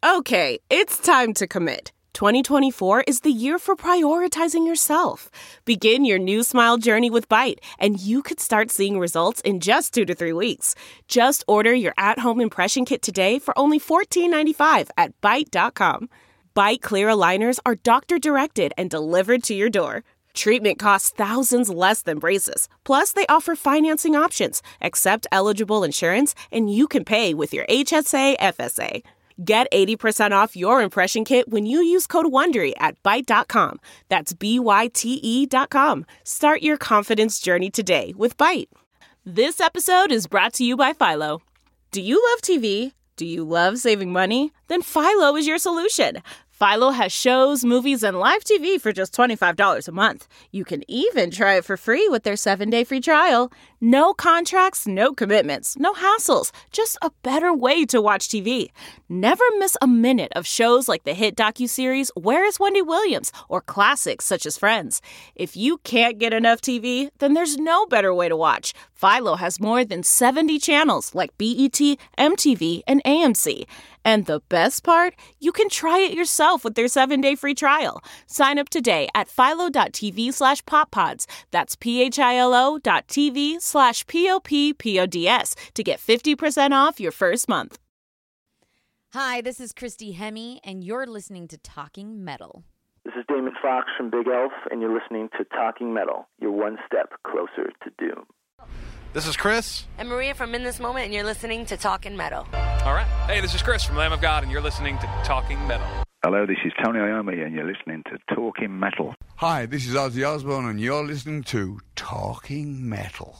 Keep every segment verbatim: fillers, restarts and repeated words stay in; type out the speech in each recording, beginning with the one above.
Okay, it's time to commit. twenty twenty-four is the year for prioritizing yourself. Begin your new smile journey with Byte, and you could start seeing results in just two to three weeks. Just order your at-home impression kit today for only fourteen ninety-five at byte dot com. Byte clear aligners are doctor-directed and delivered to your door. Treatment costs thousands less than braces. Plus, they offer financing options, accept eligible insurance, and you can pay with your H S A F S A. Get eighty percent off your impression kit when you use code WONDERY at byte dot com. That's B Y T E dot com. Start your confidence journey today with Byte. This episode is brought to you by Philo. Do you love T V? Do you love saving money? Then Philo is your solution. Philo has shows, movies, and live T V for just twenty-five dollars a month. You can even try it for free with their seven-day free trial. No contracts, no commitments, no hassles. Just a better way to watch T V. Never miss a minute of shows like the hit docuseries Where is Wendy Williams? Or classics such as Friends. If you can't get enough T V, then there's no better way to watch. Philo has more than seventy channels like B E T, M T V, and A M C. And the best part? You can try it yourself with their seven-day free trial. Sign up today at philo.tv slash poppods. That's P-H-I-L-O dot TV slash P-O-P-P-O-D-S to get fifty percent off your first month. Hi, this is Christy Hemme, and you're listening to Talking Metal. This is Damon Fox from Big Elf, and you're listening to Talking Metal. You're one step closer to doom. This is Chris. And Maria from In This Moment, and you're listening to Talking Metal. All right. Hey, this is Chris from Lamb of God, and you're listening to Talking Metal. Hello, this is Tony Iommi, and you're listening to Talking Metal. Hi, this is Ozzy Osbourne, and you're listening to Talking Metal.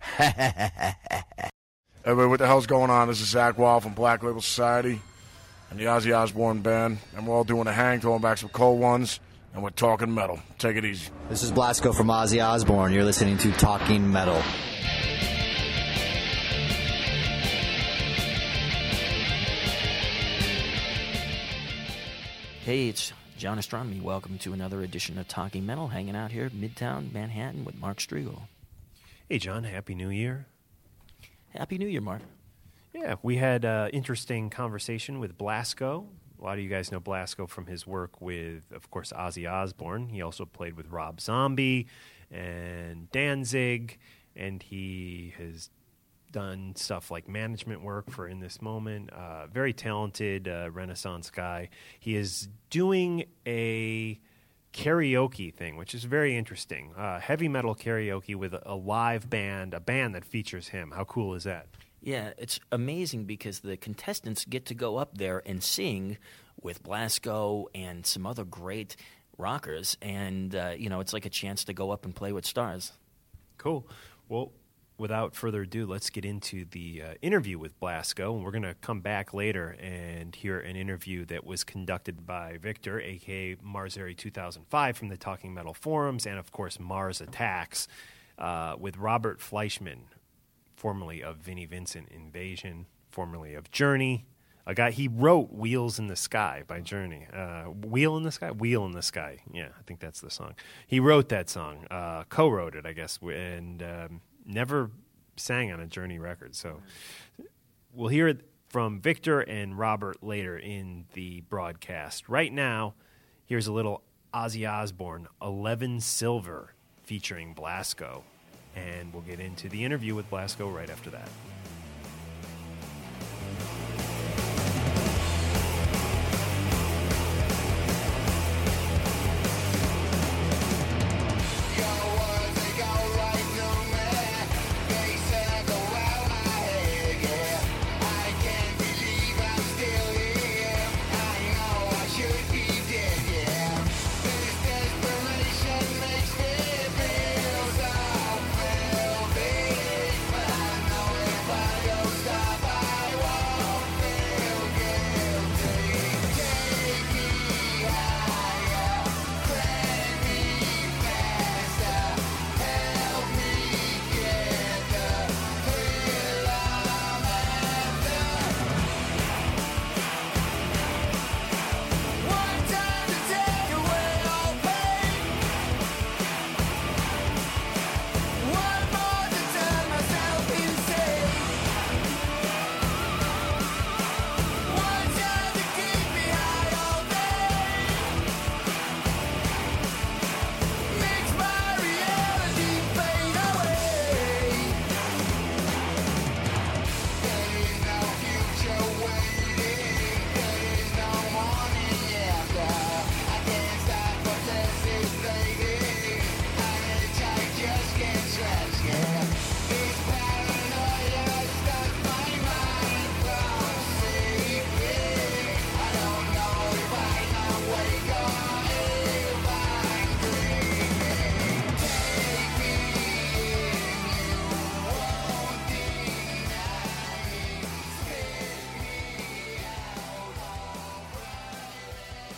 Everybody, what the hell's going on? This is Zach Wall from Black Label Society and the Ozzy Osbourne Band, and we're all doing a hang, throwing back some cold ones, and we're talking metal. Take it easy. This is Blasco from Ozzy Osbourne. You're listening to Talking Metal. Hey, it's John Astronomy. Welcome to another edition of Talking Metal, hanging out here at Midtown Manhattan with Mark Striegel. Hey, John. Happy New Year. Happy New Year, Mark. Yeah, we had an interesting conversation with Blasco. A lot of you guys know Blasco from his work with, of course, Ozzy Osbourne. He also played with Rob Zombie and Danzig, and he has done stuff like management work for In This Moment. Uh, very talented uh, Renaissance guy. He is doing a karaoke thing, which is very interesting. Uh, heavy metal karaoke with a, a live band, a band that features him. How cool is that? Yeah, it's amazing because the contestants get to go up there and sing with Blasco and some other great rockers, and uh, you know, it's like a chance to go up and play with stars. Cool. Well, without further ado, let's get into the uh, interview with Blasco, and we're going to come back later and hear an interview that was conducted by Victor, a k a. Marzeri two thousand five from the Talking Metal forums, and of course Mars Attacks, uh, with Robert Fleischman, formerly of Vinnie Vincent Invasion, formerly of Journey. A guy, he wrote Wheels in the Sky by Journey. Uh, Wheel in the Sky? Wheel in the Sky. Yeah, I think that's the song. He wrote that song, uh, co-wrote it, I guess, and um, never sang on a Journey record. So we'll hear it from Victor and Robert later in the broadcast. Right now, here's a little Ozzy Osbourne, eleven Silver, featuring Blasco. And we'll get into the interview with Blasco right after that. If I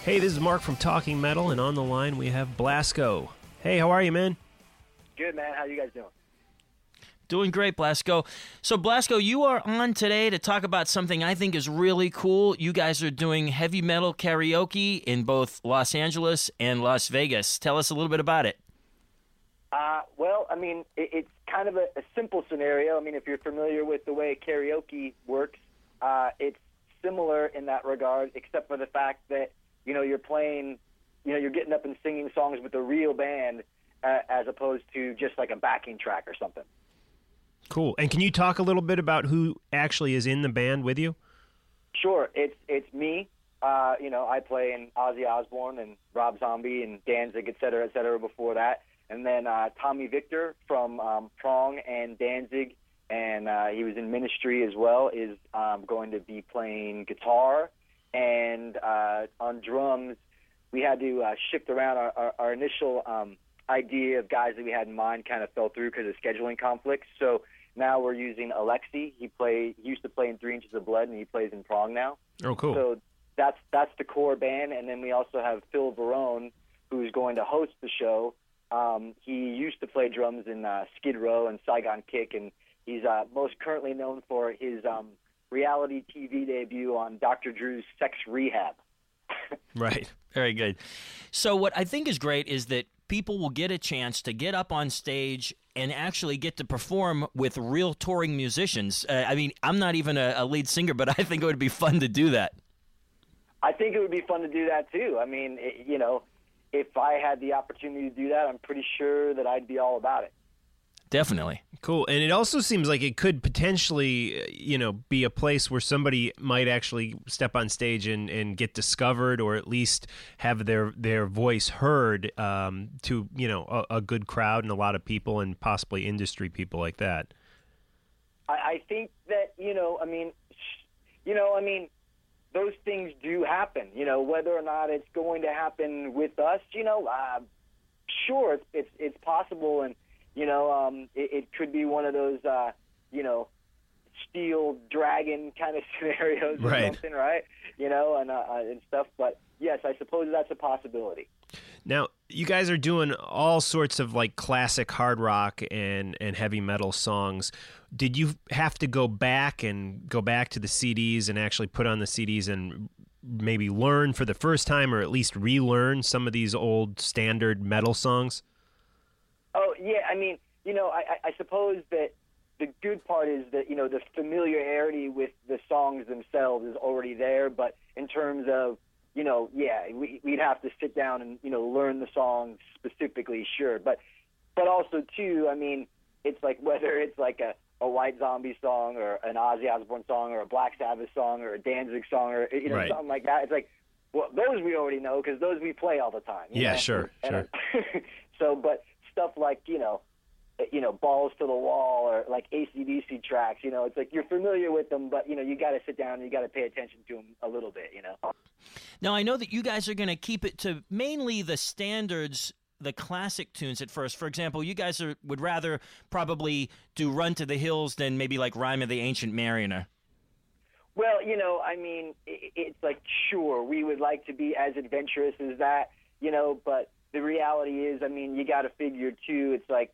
Hey, this is Mark from Talking Metal, and on the line we have Blasko. Hey, how are you, man? Good, man. How you guys doing? Doing great, Blasko. So, Blasko, you are on today to talk about something I think is really cool. You guys are doing heavy metal karaoke in both Los Angeles and Las Vegas. Tell us a little bit about it. Uh, well, I mean, it, it's kind of a, a simple scenario. I mean, if you're familiar with the way karaoke works, uh, it's similar in that regard, except for the fact that, you know, you're playing, you know, you're getting up and singing songs with a real band uh, as opposed to just like a backing track or something. Cool. And can you talk a little bit about who actually is in the band with you? Sure. It's it's me. Uh, you know, I play in Ozzy Osbourne and Rob Zombie and Danzig, et cetera, et cetera, before that. And then uh, Tommy Victor from um, Prong and Danzig, and uh, he was in Ministry as well, is um, going to be playing guitar. And uh, on drums, we had to uh, shift around. Our, our, our initial um, idea of guys that we had in mind kind of fell through because of scheduling conflicts. So now we're using Alexi. He play he used to play in Three Inches of Blood, and he plays in Prong now. Oh, cool. So that's that's the core band. And then we also have Phil Verone, who's going to host the show. Um, he used to play drums in uh, Skid Row and Saigon Kick, and he's uh, most currently known for his um, reality T V debut on Doctor Drew's Sex Rehab. Right. Very good. So what I think is great is that people will get a chance to get up on stage and actually get to perform with real touring musicians. Uh, I mean, I'm not even a, a lead singer, but I think it would be fun to do that. I think it would be fun to do that, too. I mean, it, you know, if I had the opportunity to do that, I'm pretty sure that I'd be all about it. Definitely. Cool. And it also seems like it could potentially, you know, be a place where somebody might actually step on stage and, and get discovered, or at least have their, their voice heard um, to, you know, a, a good crowd and a lot of people, and possibly industry people like that. I, I think that, you know, I mean, you know, I mean, those things do happen, you know, whether or not it's going to happen with us, you know, uh, sure, it's, it's, it's possible. And, you know, um, it, it could be one of those, uh, you know, steel dragon kind of scenarios or right. something, right? You know, and, uh, and stuff. But, yes, I suppose that's a possibility. Now, you guys are doing all sorts of, like, classic hard rock and, and heavy metal songs. Did you have to go back and go back to the C Ds and actually put on the C Ds and maybe learn for the first time, or at least relearn some of these old standard metal songs? Oh, yeah, I mean, you know, I, I suppose that the good part is that, you know, the familiarity with the songs themselves is already there, but in terms of, you know, yeah, we, we'd have to sit down and, you know, learn the songs specifically, sure. But but also, too, I mean, it's like whether it's like a, a White Zombie song or an Ozzy Osbourne song or a Black Sabbath song or a Danzig song or, you know, right. something like that. It's like, well, those we already know because those we play all the time. You yeah, know? sure, and, sure. So, but stuff like, you know, you know, Balls to the Wall or like A C D C tracks, you know, it's like you're familiar with them, but, you know, you got to sit down and you got to pay attention to them a little bit, you know. Now, I know that you guys are going to keep it to mainly the standards, the classic tunes at first. For example, you guys are, would rather probably do Run to the Hills than maybe like Rime of the Ancient Mariner. Well, you know, I mean, it, it's like, sure, we would like to be as adventurous as that, you know, but the reality is, I mean, you got to figure, too, it's like,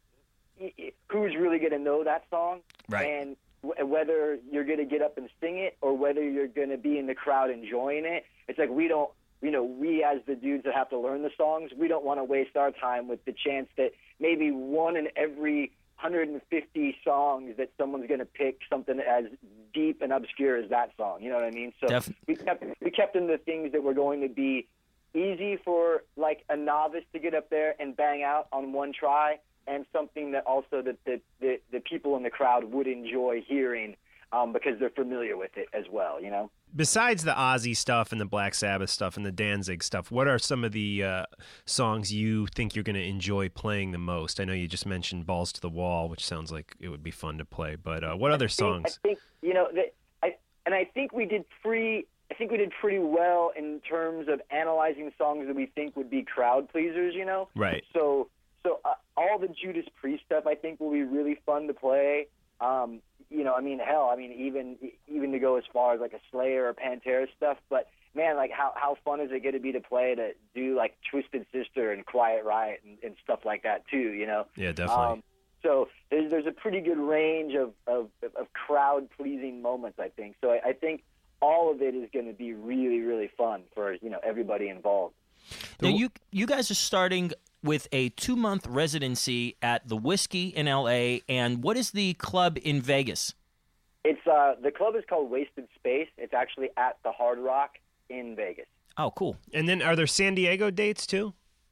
who's really going to know that song? Right. And w- whether you're going to get up and sing it or whether you're going to be in the crowd enjoying it, it's like we don't, you know, we as the dudes that have to learn the songs, we don't want to waste our time with the chance that maybe one in every one hundred fifty songs that someone's going to pick something as deep and obscure as that song. You know what I mean? So Def- we kept we kept in the things that were going to be easy for like a novice to get up there and bang out on one try, and something that also that the, the, the people in the crowd would enjoy hearing um, because they're familiar with it as well, you know? Besides the Ozzy stuff and the Black Sabbath stuff and the Danzig stuff, what are some of the uh, songs you think you're going to enjoy playing the most? I know you just mentioned Balls to the Wall, which sounds like it would be fun to play, but uh, what I other think, songs? I think, you know, that I, and I think we did pretty... I think we did pretty well in terms of analyzing songs that we think would be crowd pleasers, you know? Right. So so uh, all the Judas Priest stuff I think will be really fun to play. Um, you know, I mean, hell, I mean, even even to go as far as like a Slayer or Pantera stuff, but man, like how how fun is it going to be to play to do like Twisted Sister and Quiet Riot and, and stuff like that too, you know? Yeah, definitely. Um, so there's there's a pretty good range of of, of crowd pleasing moments, I think. So I, I think all of it is going to be really really fun for you know everybody involved. Now you you guys are starting with a two-month residency at the Whiskey in L A, and what is the club in Vegas? It's uh, the club is called Wasted Space. It's actually at the Hard Rock in Vegas. Oh, cool. And then are there San Diego dates too?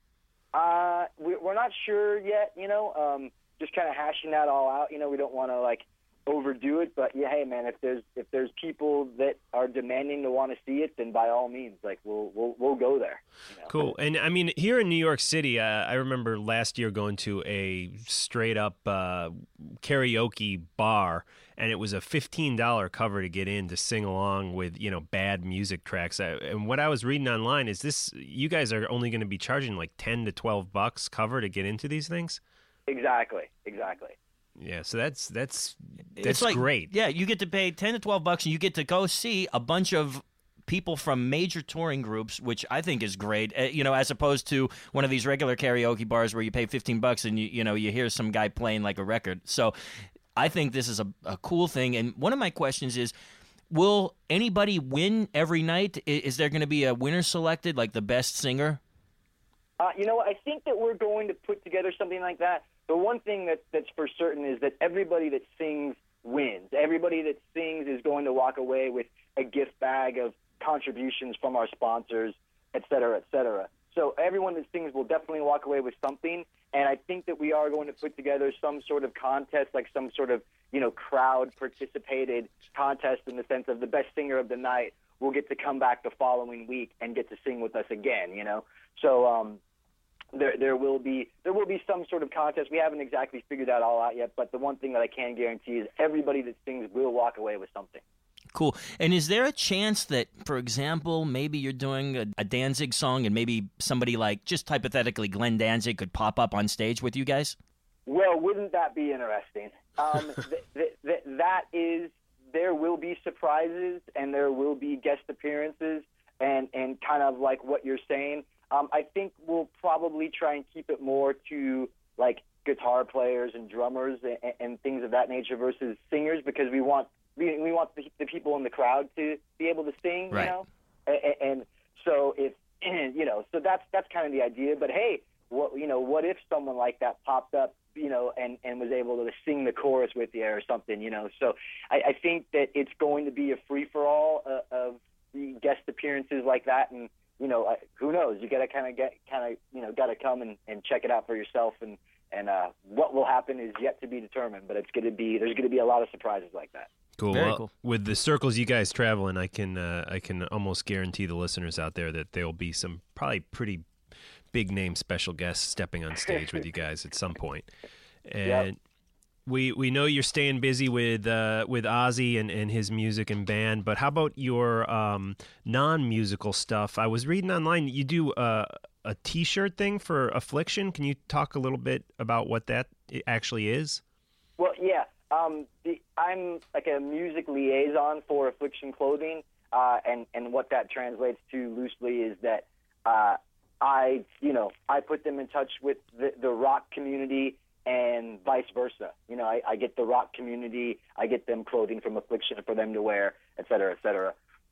Uh, we, we're not sure yet, you know, um, just kind of hashing that all out. You know, we don't want to, like, overdo it, but yeah, hey man, if there's if there's people that are demanding to want to see it, then by all means, like we'll we'll we'll go there. You know? Cool. And I mean, here in New York City, uh, I remember last year going to a straight up uh, karaoke bar, and it was a fifteen dollar cover to get in to sing along with you know bad music tracks. I, and what I was reading online is this: you guys are only going to be charging like ten to twelve bucks cover to get into these things. Exactly. Exactly. Yeah, so that's that's that's it's like, great. Yeah, you get to pay ten to twelve bucks, and you get to go see a bunch of people from major touring groups, which I think is great. Uh, you know, as opposed to one of these regular karaoke bars where you pay fifteen bucks and you you know you hear some guy playing like a record. So, I think this is a, a cool thing. And one of my questions is, will anybody win every night? Is, is there going to be a winner selected, like the best singer? Uh, you know, I think that we're going to put together something like that. The one thing that, that's for certain is that everybody that sings wins. Everybody that sings is going to walk away with a gift bag of contributions from our sponsors, et cetera, et cetera. So everyone that sings will definitely walk away with something, and I think that we are going to put together some sort of contest, like some sort of, you know, crowd-participated contest in the sense of the best singer of the night will get to come back the following week and get to sing with us again, you know? So, um... There, there will be there will be some sort of contest. We haven't exactly figured that all out yet, but the one thing that I can guarantee is everybody that sings will walk away with something. Cool. And is there a chance that, for example, maybe you're doing a, a Danzig song and maybe somebody like, just hypothetically, Glenn Danzig could pop up on stage with you guys? Well, wouldn't that be interesting? Um, th- th- th- that is, there will be surprises and there will be guest appearances and, and kind of like what you're saying. Um, I think we'll probably try and keep it more to like guitar players and drummers and, and things of that nature versus singers because we want we, we want the, the people in the crowd to be able to sing, right. you know. And, and so if you know, so that's that's kind of the idea. But hey, what you know, what if someone like that popped up, you know, and, and was able to sing the chorus with you or something, you know? So I, I think that it's going to be a free for all uh, of the guest appearances like that and. You know, uh, who knows? You got to kind of get, kind of, you know, got to come and, and check it out for yourself. And and uh, what will happen is yet to be determined. But it's going to be, there's going to be a lot of surprises like that. Cool. Very well, cool. With the circles you guys travel in, I can uh, I can almost guarantee the listeners out there that there will be some probably pretty big name special guests stepping on stage with you guys at some point. And yep. We we know you're staying busy with uh, with Ozzy and, and his music and band, but how about your um, non-musical stuff? I was reading online you do uh, a T-shirt thing for Affliction. Can you talk a little bit about what that actually is? Well, yeah. Um, the, I'm like a music liaison for Affliction Clothing, uh, and, and what that translates to loosely is that uh, I, you know, I put them in touch with the, the rock community and vice versa. You know, I, I get the rock community, I get them clothing from Affliction for them to wear, et cetera, et cetera.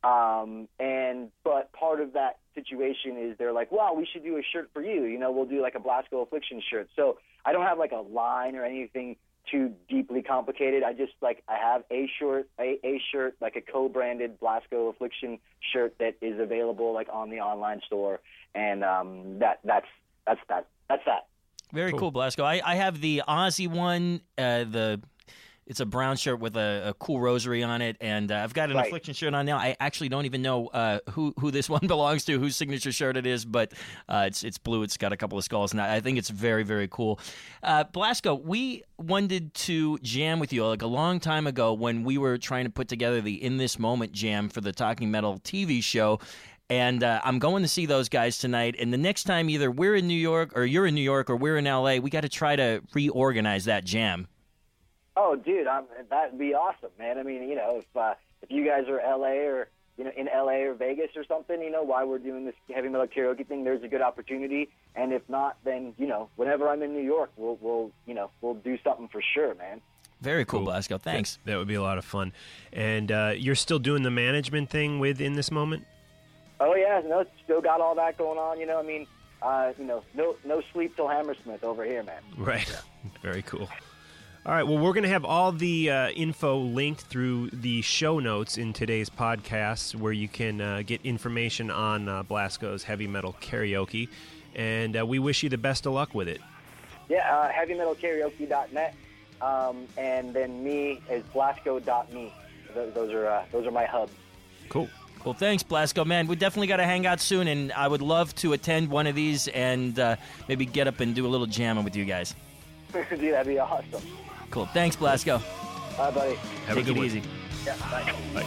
Um, and, but part of that situation is they're like, well, we should do a shirt for you. You know, we'll do like a Blasco Affliction shirt. So I don't have like a line or anything too deeply complicated. I just like, I have a shirt, a, a shirt, like a co-branded Blasco Affliction shirt that is available like on the online store. And, um, that, that's, that's that, that's that. Very cool, cool Blasco. I, I have the Ozzy one. Uh, the it's a brown shirt with a, a cool rosary on it, and uh, I've got an right. Affliction shirt on now. I actually don't even know uh, who who this one belongs to, whose signature shirt it is, but uh, it's it's blue. It's got a couple of skulls, and I think it's very very cool. Uh, Blasco, we wanted to jam with you like a long time ago when we were trying to put together the In This Moment jam for the Talking Metal T V show. And uh, I'm going to see those guys tonight. And the next time either we're in New York or you're in New York or we're in L A, we got to try to reorganize that jam. Oh, dude, I'm, that'd be awesome, man. I mean, you know, if uh, if you guys are L A or you know in L A or Vegas or something, you know, while we're doing this heavy metal karaoke thing, there's a good opportunity. And if not, then you know, whenever I'm in New York, we'll we'll you know we'll do something for sure, man. Very cool, Blasco. Thanks. That, that would be a lot of fun. And uh, you're still doing the management thing with In This Moment? Oh yeah, no, still got all that going on. You know, I mean, uh, you know, no no sleep till Hammersmith over here, man. Right. Yeah. Very cool. All right, well, we're going to have all the uh, info linked through the show notes in today's podcast where you can uh, get information on uh, Blasco's Heavy Metal Karaoke, and uh, we wish you the best of luck with it. Yeah, uh, heavy metal karaoke dot net, um, and then me is blasco dot me. Those, those, are, uh, those are my hubs. Cool. Well, thanks, Blasco. Man, we definitely got to hang out soon, and I would love to attend one of these and uh, maybe get up and do a little jamming with you guys. Dude, that'd be awesome. Cool. Thanks, Blasco. Bye, buddy. Have Take a good it one. easy. Yeah, bye. Bye.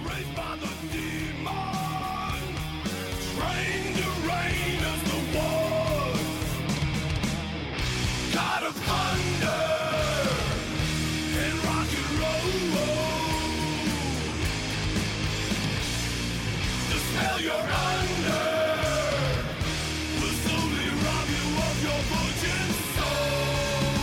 God of thunder and rock and roll. The spell you're under will slowly rob you of your virgin soul.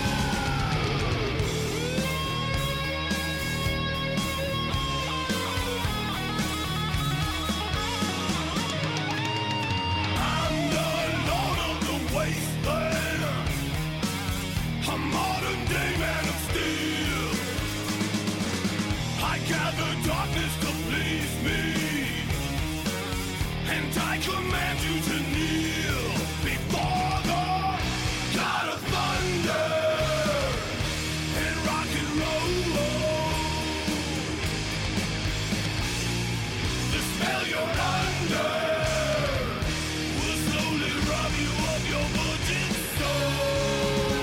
I'm the lord of the wasteland, a modern day man of steel. I gather darkness to please me, and I command you to kneel before the God of thunder and rock and roll. The spell you're under will slowly rob you of your virgin soul.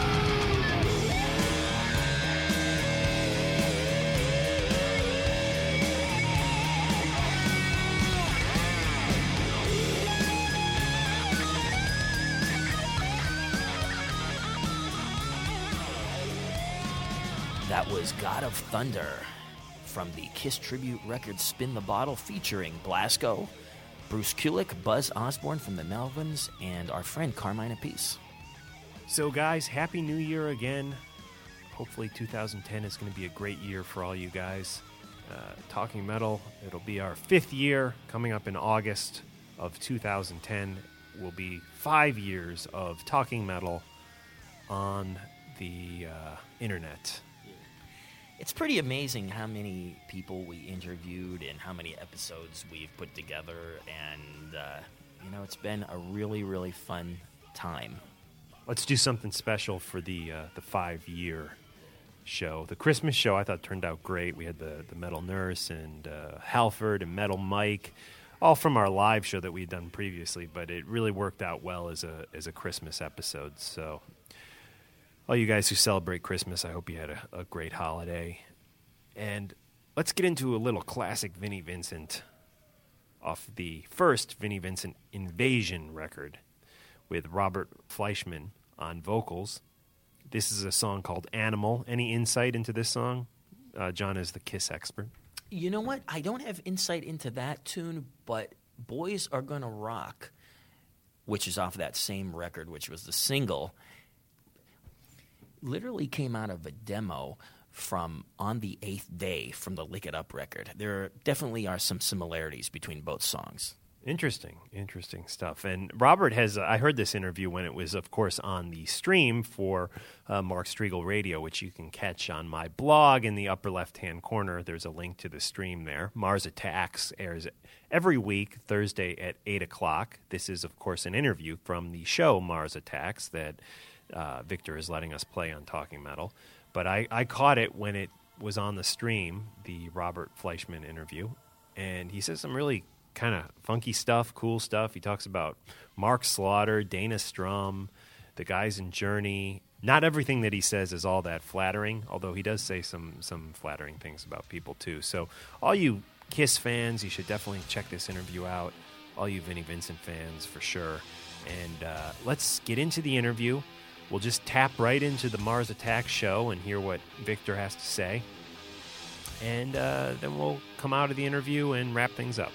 That was God of Thunder from the Kiss Tribute record Spin the Bottle featuring Blasco, Bruce Kulick, Buzz Osborne from the Melvins, and our friend Carmine Appice. So, guys, Happy New Year again. Hopefully two thousand ten is going to be a great year for all you guys. Uh, Talking Metal, it'll be our fifth year. Coming up in August of two thousand ten will be five years of Talking Metal on the uh, internet. It's pretty amazing how many people we interviewed and how many episodes we've put together, and, uh, you know, it's been a really, really fun time. Let's do something special for the uh, the five-year show. The Christmas show I thought turned out great. We had the, the Metal Nurse and uh, Halford and Metal Mike, all from our live show that we had done previously, but it really worked out well as a as a Christmas episode, so... all you guys who celebrate Christmas, I hope you had a, a great holiday. And let's get into a little classic Vinnie Vincent off the first Vinnie Vincent Invasion record with Robert Fleischman on vocals. This is a song called Animal. Any insight into this song? Uh, John is the Kiss expert. You know what? I don't have insight into that tune, but Boys Are Gonna Rock, which is off that same record, which was the single, literally came out of a demo from On the Eighth Day from the Lick It Up record. There definitely are some similarities between both songs. Interesting, interesting stuff. And Robert has, uh, I heard this interview when it was, of course, on the stream for uh, Mark Striegel Radio, which you can catch on my blog in the upper left-hand corner. There's a link to the stream there. Mars Attacks airs every week, Thursday at eight o'clock. This is, of course, an interview from the show Mars Attacks that uh, Victor is letting us play on Talking Metal. But I, I caught it when it was on the stream, the Robert Fleischman interview, and he says some really kind of funky stuff, cool stuff. He talks about Mark Slaughter, Dana Strum, the guys in Journey. Not everything that he says is all that flattering, although he does say some some flattering things about people too. So all you Kiss fans, you should definitely check this interview out. All you Vinnie Vincent fans, for sure. And uh, let's get into the interview we'll just tap right into the Mars Attack show and hear what Victor has to say. And uh, then we'll come out of the interview and wrap things up.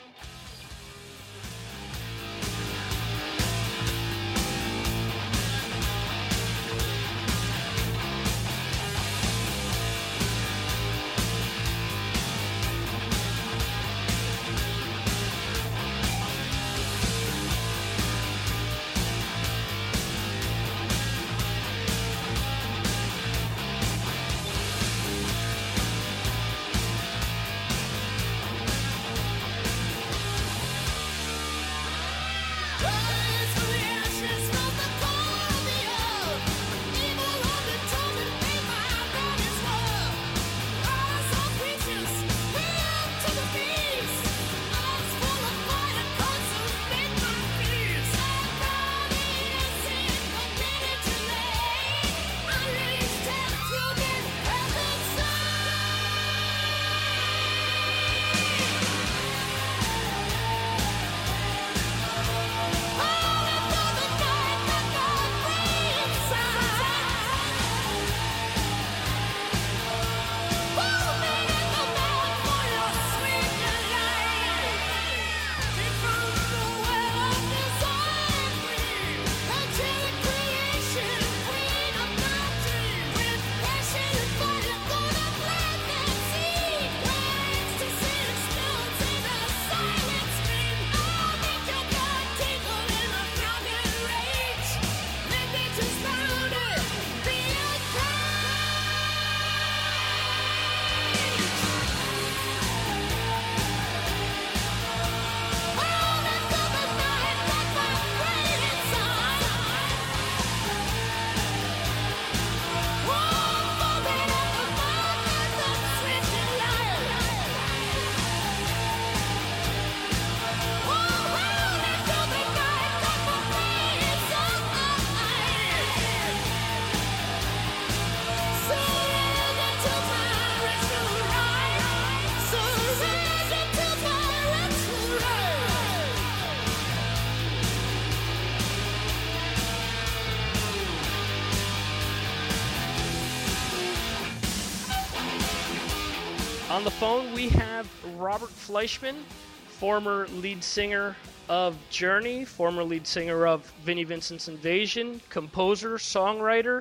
On the phone, we have Robert Fleischman, former lead singer of Journey, former lead singer of Vinnie Vincent's Invasion, composer, songwriter,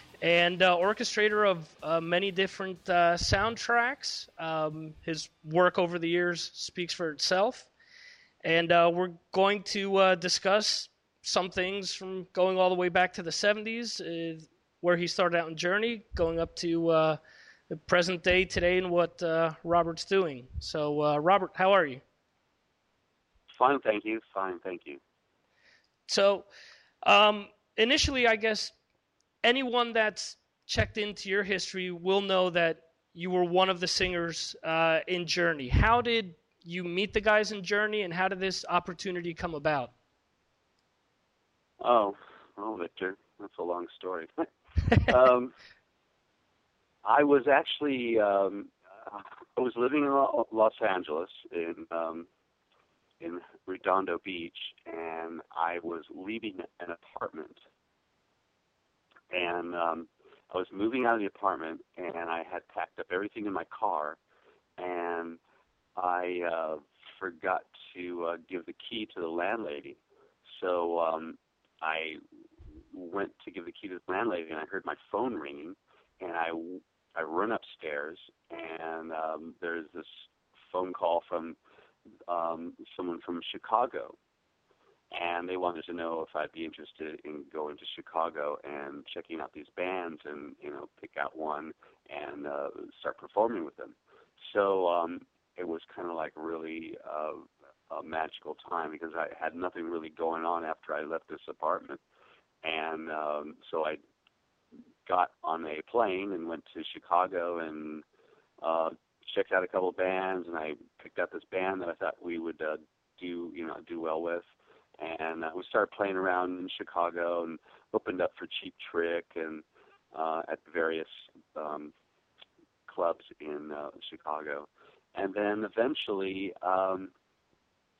and uh, orchestrator of uh, many different uh, soundtracks. Um, his work over the years speaks for itself. And uh, we're going to uh, discuss some things from going all the way back to the seventies, uh, where he started out in Journey, going up to uh, the present day today and what uh, Robert's doing. So, uh, Robert, how are you? Fine, thank you. Fine, thank you. So, um, initially, I guess anyone that's checked into your history will know that you were one of the singers uh, in Journey. How did you meet the guys in Journey, and how did this opportunity come about? Oh, oh, Victor, that's a long story. um, I was actually, um, I was living in Los Angeles in um, in Redondo Beach, and I was leaving an apartment. And um, I was moving out of the apartment, and I had packed up everything in my car, and I uh, forgot to uh, give the key to the landlady. So um, I went to give the key to the landlady, and I heard my phone ringing, and I, I run upstairs, and um, there's this phone call from um, someone from Chicago, and they wanted to know if I'd be interested in going to Chicago and checking out these bands and, you know, pick out one and uh, start performing with them. So um, it was kind of like really uh, a magical time because I had nothing really going on after I left this apartment. And um, so I got on a plane and went to Chicago and uh, checked out a couple of bands, and I picked out this band that I thought we would uh, do, you know, do well with. And uh, we started playing around in Chicago and opened up for Cheap Trick and uh, at various um, clubs in uh, Chicago. And then eventually, um,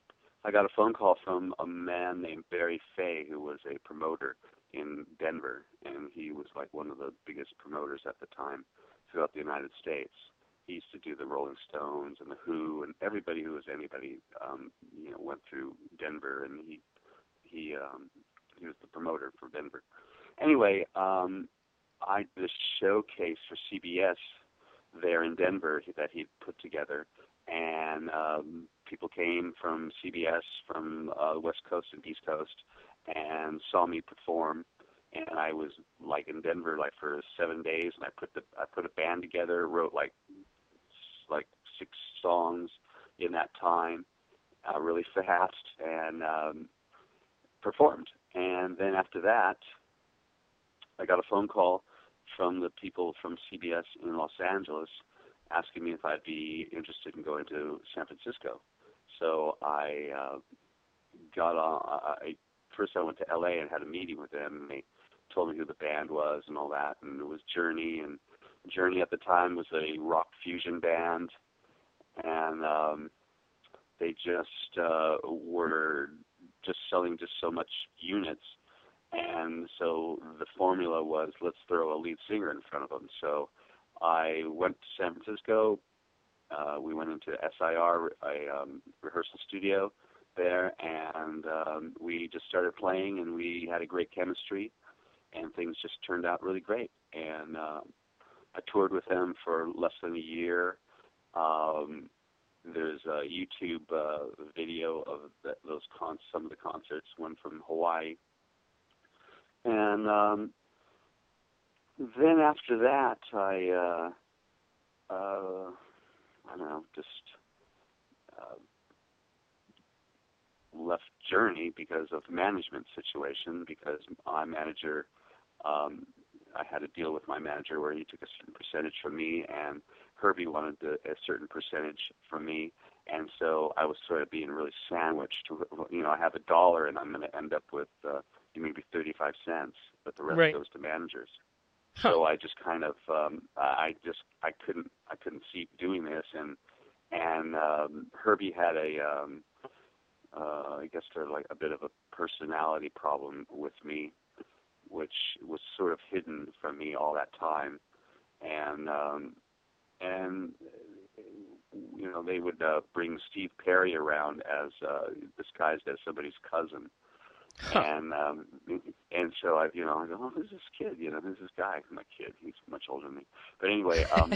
I got a phone call from a man named Barry Fay, who was a promoter in Denver, and he was like one of the biggest promoters at the time throughout the United States. He used to do the Rolling Stones and the Who, and everybody who was anybody, um, you know, went through Denver, and he he um, he was the promoter for Denver. Anyway, um, I did a showcase for C B S there in Denver that he'd put together, and um, people came from C B S, from uh, West Coast and East Coast, and saw me perform. And I was like in Denver like for seven days, and I put the I put a band together, wrote like like six songs in that time, uh, really fast, and um, performed. And then after that, I got a phone call from the people from C B S in Los Angeles asking me if I'd be interested in going to San Francisco. So I uh, got on. I, first, I went to L A and had a meeting with them, and they told me who the band was and all that. And it was Journey, and Journey at the time was a rock fusion band, and um, they just uh, were just selling just so much units. And so the formula was, let's throw a lead singer in front of them. So I went to San Francisco. Uh, we went into S I R, a um, rehearsal studio there, and um, we just started playing, and we had a great chemistry, and things just turned out really great. And uh, I toured with them for less than a year. Um, there's a YouTube uh, video of the, those con- some of the concerts, one from Hawaii. And um, then after that, I, uh, uh, I don't know, just uh, left Journey because of management situation, because my manager, um, I had a deal with my manager where he took a certain percentage from me, and Herbie wanted a, a certain percentage from me. And so I was sort of being really sandwiched. You know, I have a dollar, and I'm going to end up with uh, maybe thirty-five cents, but the rest Right. goes to managers. Huh. So I just kind of, um, I just, I couldn't, I couldn't see doing this, and and um, Herbie had a, um, uh, I guess, sort of like a bit of a personality problem with me, which was sort of hidden from me all that time, and um, and you know, they would uh, bring Steve Perry around as uh, disguised as somebody's cousin. Huh. And um, and so I, you know, I go, oh, who's this kid? You know, who's this guy? My kid. He's much older than me. But anyway, um,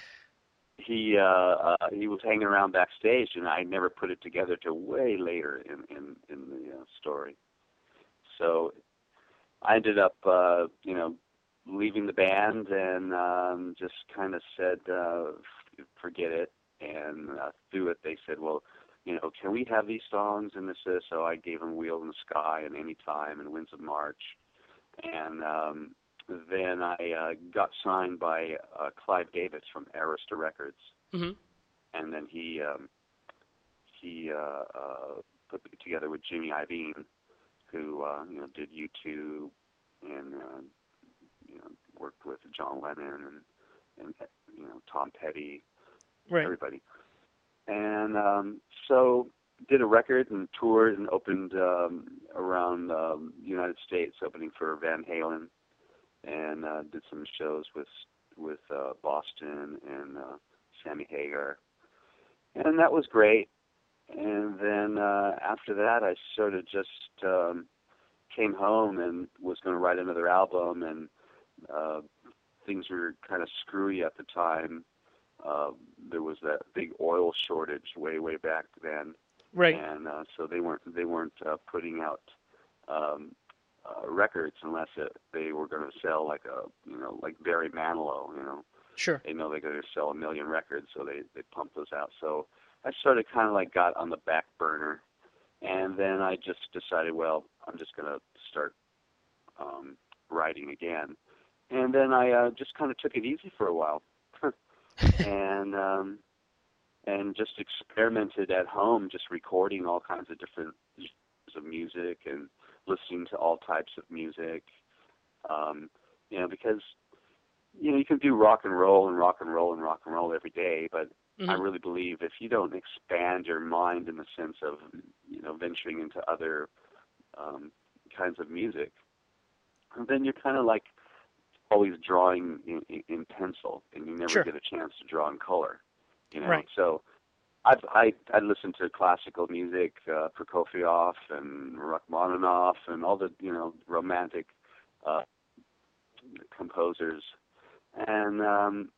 he uh, uh, he was hanging around backstage, and I never put it together till way later in in, in the uh, story. So I ended up, uh, you know, leaving the band, and um, just kind of said, uh, forget it. And uh, through it, they said, well, you know, can we have these songs? And this is, so I gave them Wheel in the Sky and Anytime and Winds of March. And um, then I uh, got signed by uh, Clive Davis from Arista Records. Mm-hmm. And then he um, he uh, uh, put it together with Jimmy Iovine, who, uh, you know, did U two and, uh, you know, worked with John Lennon and, and you know, Tom Petty. Right. Everybody. And um, so did a record and toured and opened um, around um, the United States, opening for Van Halen, and uh, did some shows with with uh, Boston and uh, Sammy Hagar. And that was great. And then uh, after that, I sort of just um, came home and was going to write another album, and uh, things were kind of screwy at the time. Uh, there was that big oil shortage way, way back then, right? And uh, so they weren't they weren't uh, putting out um, uh, records unless it, they were going to sell like a you know like Barry Manilow, you know. Sure. They know they're going to sell a million records, so they they pump those out. So I sort of kind of like got on the back burner, and then I just decided, well, I'm just going to start um, writing again, and then I uh, just kind of took it easy for a while. and um, and just experimented at home, just recording all kinds of different genres of music and listening to all types of music. Um, you know, because you know you can do rock and roll and rock and roll and rock and roll every day, but I really believe if you don't expand your mind in the sense of, you know, venturing into other um, kinds of music, then you're kind of like always drawing in, in, in pencil, and you never Sure. get a chance to draw in color. You know, Right. so I've, I I listen to classical music, uh, Prokofiev and Rachmaninoff, and all the you know romantic uh, composers, and um,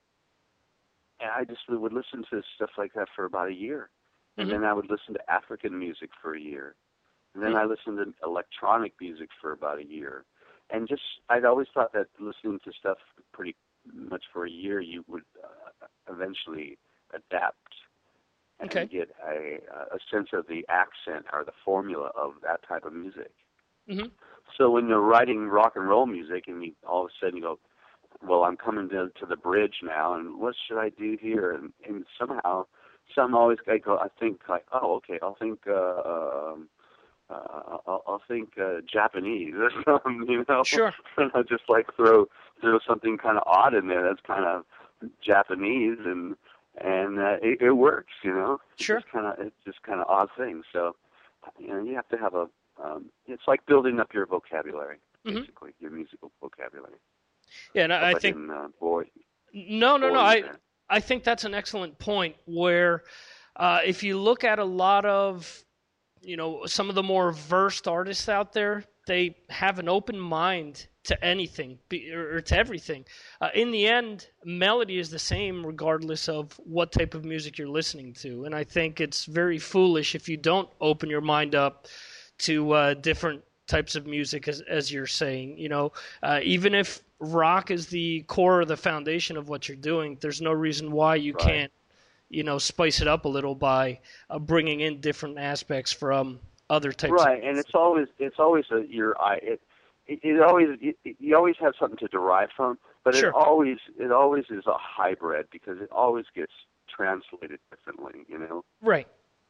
and I just would listen to stuff like that for about a year, and Mhm. then I would listen to African music for a year, and then Mhm. I listened to electronic music for about a year, and just I'd always thought that listening to stuff pretty much for a year, you would uh, eventually adapt and Okay. get a a sense of the accent or the formula of that type of music. hmm So when you're writing rock and roll music, and you, all of a sudden you go, well, I'm coming to, to the bridge now, and what should I do here? And, and somehow, some always I go, I think like, oh, okay, I'll think, uh, um, uh, I'll, I'll think uh, Japanese or something, you know. Sure. And I just like throw throw something kind of odd in there that's kind of Japanese, and and uh, it, it works, you know. Sure. It's kind of it's just kind of odd thing. So, you know, you have to have a. Um, it's like building up your vocabulary, Mhm. basically, your musical vocabulary. Yeah, and I, I But think in, uh, boy, no, no, no. boy, I man. I think that's an excellent point. Where uh, if you look at a lot of you know some of the more versed artists out there, they have an open mind to anything be- or or to everything. Uh, in the end, melody is the same regardless of what type of music you're listening to. And I think it's very foolish if you don't open your mind up to uh, different types of music, as, as you're saying. You know, uh, even if rock is the core or the foundation of what you're doing, there's no reason why you Right. can't, you know, spice it up a little by uh, bringing in different aspects from other types Right, of and it's always it's always a your eye. It, it, it always it, it- you always have something to derive from, but Sure. it always it always is a hybrid because it always gets translated differently. You know. Right.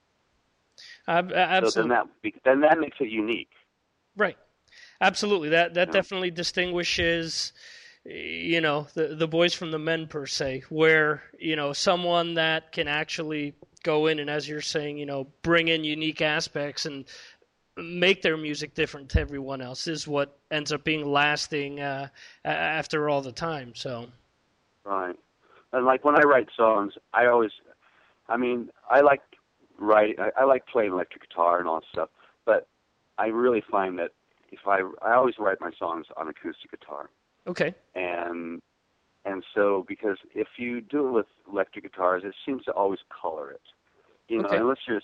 Uh, So absolutely. then that be- then that makes it unique. Right. Absolutely. That that Yeah. definitely distinguishes, you know, the the boys from the men per se. Where you know someone that can actually go in and, as you're saying, you know, bring in unique aspects and make their music different to everyone else is what ends up being lasting uh, a- after all the time. So. Right. And like when I write songs, I always, I mean, I like write, I, I like playing electric guitar and all that stuff, but I really find that if I, I always write my songs on acoustic guitar. Okay. And, and so because if you do it with electric guitars, it seems to always color it, you know, Okay. unless you're,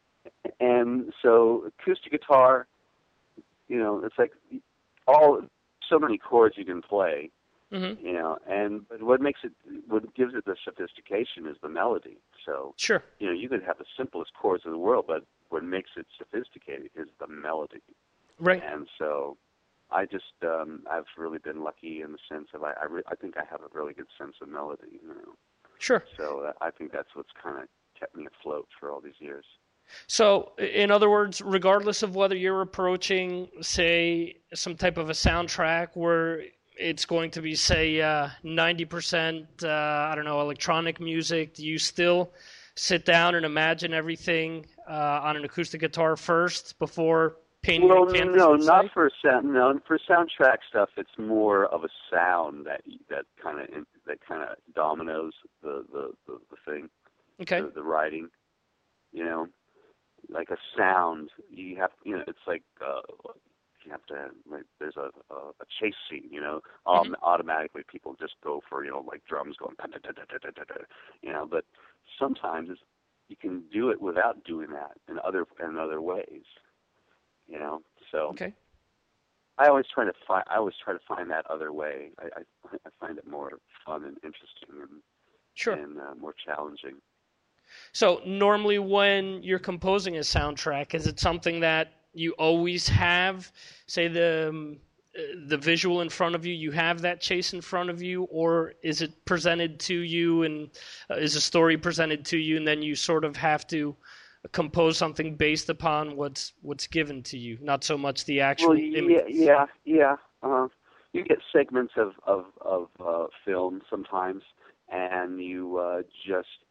and so acoustic guitar, you know, it's like all, so many chords you can play. Mm-hmm. You know, and but what makes it, what gives it the sophistication is the melody. So, Sure. you know, you could have the simplest chords in the world, but what makes it sophisticated is the melody. Right. And so, I just, um, I've really been lucky in the sense of I, I, re- I think I have a really good sense of melody. You know. Sure. So uh, I think that's what's kind of kept me afloat for all these years. So, in other words, regardless of whether you're approaching, say, some type of a soundtrack where it's going to be, say, uh, ninety percent, uh, I don't know, electronic music, do you still sit down and imagine everything uh, on an acoustic guitar first before painting Well, the canvas? no, per se? not for sound. No, for soundtrack stuff, it's more of a sound that that kind of that kind of dominoes the the, the, the thing. Okay. The, the writing, you know, like a sound. You have, you know, it's like uh, you have to. Like, there's a, a a chase scene, you know. Um, Mm-hmm. Automatically, people just go for, you know, like drums going, da, da, da, da, da, da, da, you know. But sometimes you can do it without doing that in other in other ways, you know. So Okay. I always try to find. I always try to find that other way. I I, I find it more fun and interesting and Sure. and uh, more challenging. So normally when you're composing a soundtrack, is it something that you always have, say, the um, uh, the visual in front of you, you have that chase in front of you, or is it presented to you and uh, is a story presented to you and then you sort of have to compose something based upon what's what's given to you, not so much the actual Well, image? yeah, yeah, yeah. Uh, you get segments of of of uh, film sometimes, and you uh, just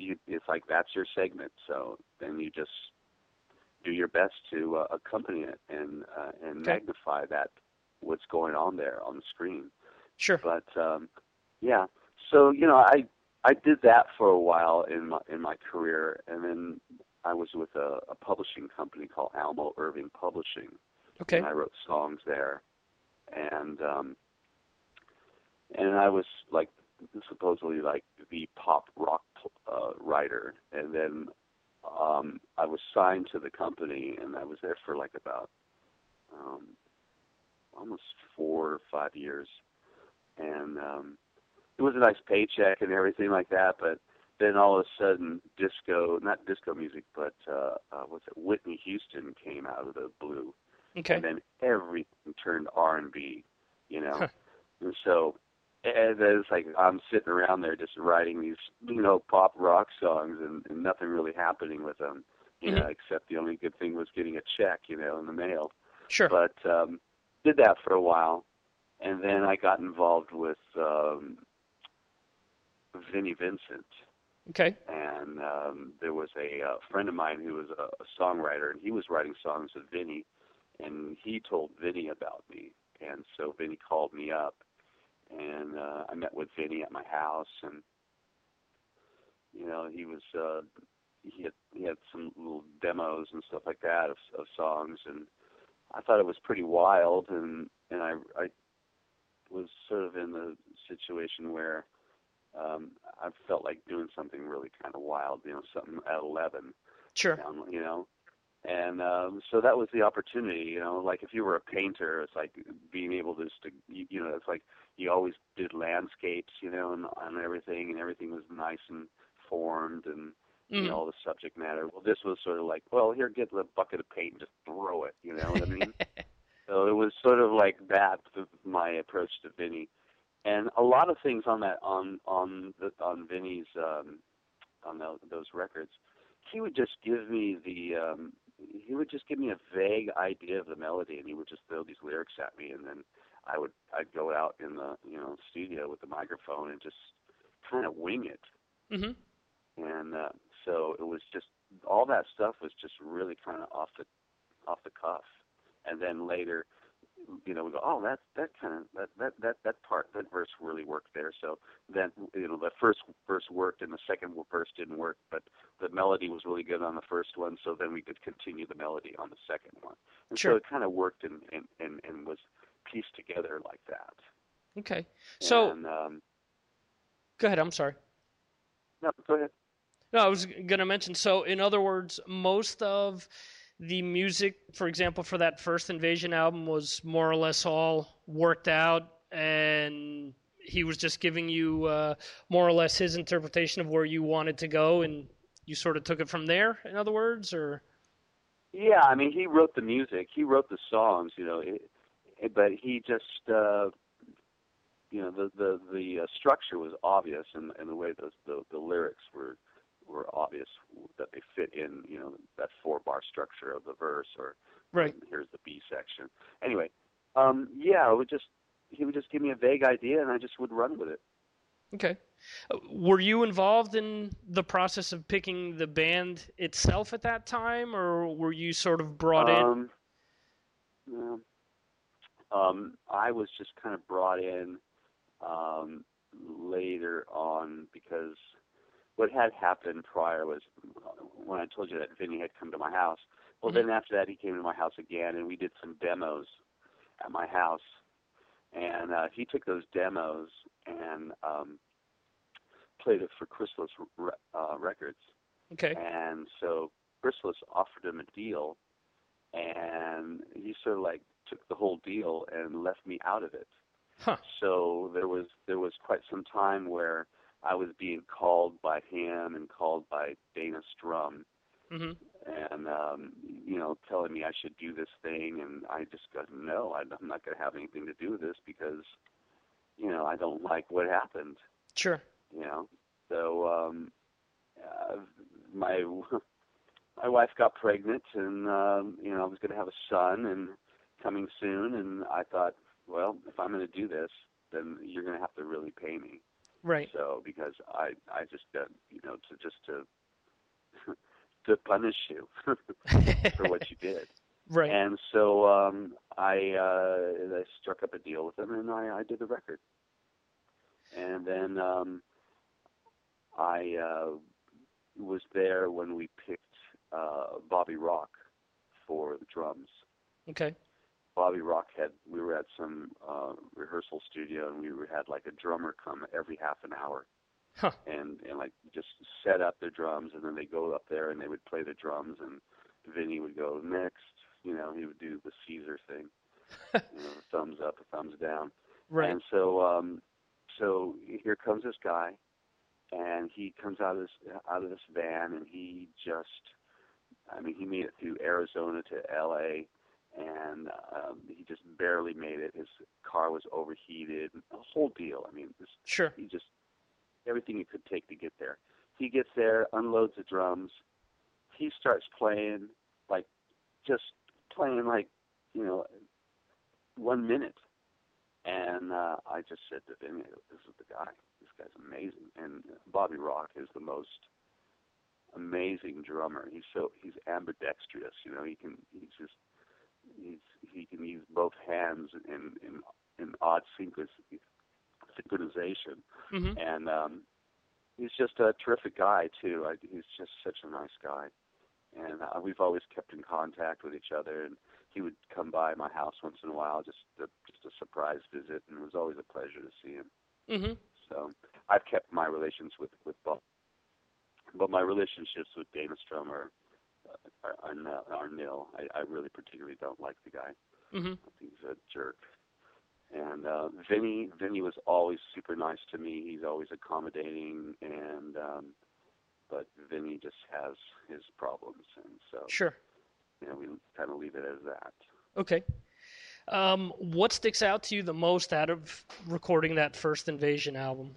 you, it's like that's your segment. So then you just do your best to uh, accompany it and uh, and Okay. magnify that what's going on there on the screen. Sure. But um, yeah, so you know, I I did that for a while in my in my career, and then I was with a, a publishing company called Almo Irving Publishing. Okay. And I wrote songs there, and um, and I was like supposedly like the pop rock uh, writer, and then um, I was signed to the company, and I was there for like about um, almost four or five years, and um, it was a nice paycheck and everything like that, but then all of a sudden disco, not disco music, but uh, uh, what's it, Whitney Houston came out of the blue. Okay. And then everything turned R and B, you know. Huh. And so and then it's like I'm sitting around there just writing these, you know, pop rock songs and, and nothing really happening with them, you Mhm. know, except the only good thing was getting a check, you know, in the mail. Sure. But um, did that for a while. And then I got involved with um, Vinnie Vincent. Okay. And um, there was a uh, friend of mine who was a, a songwriter, and he was writing songs with Vinnie, and he told Vinnie about me. And so Vinnie called me up, and uh, I met with Vinnie at my house, and you know, he was uh, he had he had some little demos and stuff like that of, of songs, and I thought it was pretty wild, and and I I was sort of in the situation where um, I felt like doing something really kind of wild, you know, something at eleven. Sure. Um, you know, and um, so that was the opportunity, you know, like if you were a painter, it's like being able to, just to you, you know, it's like you always did landscapes, you know, and, and everything, and everything was nice and formed and, you Mm. know, all the subject matter. Well, this was sort of like, well, here, get the bucket of paint and just throw it, you know what I mean? So it was sort of like that, my approach to Vinnie. And a lot of things on that, on, on, the, on Vinnie's, um, on the, those records, he would just give me the, um, he would just give me a vague idea of the melody, and he would just throw these lyrics at me, and then I would, I'd go out in the, you know, studio with the microphone and just kind of wing it. Mhm. And uh, so it was just, all that stuff was just really kind of off the, off the cuff. And then later, you know, we go, oh, that that kind of that, that that that part, that verse really worked there. So then, you know, the first verse worked and the second verse didn't work, but the melody was really good on the first one. So then we could continue the melody on the second one. And Sure. so it kind of worked and, and, and, and was pieced together like that. Okay. So and, um, go ahead. I'm sorry. no, go ahead. No, I was going to mention. So, in other words, most of the music, for example, for that first Invasion album was more or less all worked out, and he was just giving you uh, more or less his interpretation of where you wanted to go, and you sort of took it from there, in other words, or? Yeah, I mean, he wrote the music. He wrote the songs, you know, it, it, but he just, uh, you know, the the the uh, structure was obvious, and, and the way those the, the lyrics were were obvious that they fit in, you know, that four bar structure of the verse, or right. Here's the B section. Anyway, um, yeah, it would just he would just give me a vague idea, and I just would run with it. Okay. Uh, Were you involved in the process of picking the band itself at that time, or were you sort of brought um, in? Yeah. Um, I was just kind of brought in um, later on, because what had happened prior was when I told you that Vinnie had come to my house. Well, Mm-hmm. then after that, he came to my house again, and we did some demos at my house. And uh, he took those demos and um, played it for Chrysalis uh, Records. Okay. And so Chrysalis offered him a deal, and he sort of like took the whole deal and left me out of it. Huh. So there was there was quite some time where I was being called by him and called by Dana Strum, Mm-hmm. and um, you know, telling me I should do this thing, and I just go, no, I'm not going to have anything to do with this, because, you know, I don't like what happened. Sure. You know, so um, uh, my my wife got pregnant, and um, you know, I was going to have a son, and coming soon, and I thought, well, if I'm going to do this, then you're going to have to really pay me. Right. So because I I just uh, you know to just to to punish you for what you did. Right. And so um, I uh, I struck up a deal with them, and I, I did the record. And then um, I uh, was there when we picked uh, Bobby Rock for the drums. Okay. Bobby Rock had, we were at some uh, rehearsal studio, and we were, had like a drummer come every half an hour. Huh. And, and like just set up their drums, and then they go up there and they would play the drums, and Vinny would go next. You know, he would do the Caesar thing, you know, thumbs up, a thumbs down. Right. And so, um, so here comes this guy, and he comes out of this out of this van, and he just, I mean, he made it through Arizona to L A, and um, he just barely made it. His car was overheated, a whole deal. I mean, this, sure. He just everything he could take to get there. He gets there, unloads the drums. He starts playing like just playing like you know one minute. And uh, I just said to Vinny, this is the guy. This guy's amazing. And Bobby Rock is the most amazing drummer. He's so he's ambidextrous. You know, he can he's just he's he can use both hands in in, in odd synchronization. Mm-hmm. And um, he's just a terrific guy too. I, he's just such a nice guy. And uh, we've always kept in contact with each other, and he would come by my house once in a while, just a, just a surprise visit, and it was always a pleasure to see him. Mm-hmm. So I've kept my relations with with Bob, but my relationships with Dana Strum are uh, are, are, nil, are nil. I, I really particularly don't like the guy. Mm-hmm. I think he's a jerk. And uh, Vinny, Vinny was always super nice to me. He's always accommodating, and um, but Vinny just has his problems, and so sure. You know, we kind of leave it as that. Okay. Um, what sticks out to you the most out of recording that first Invasion album?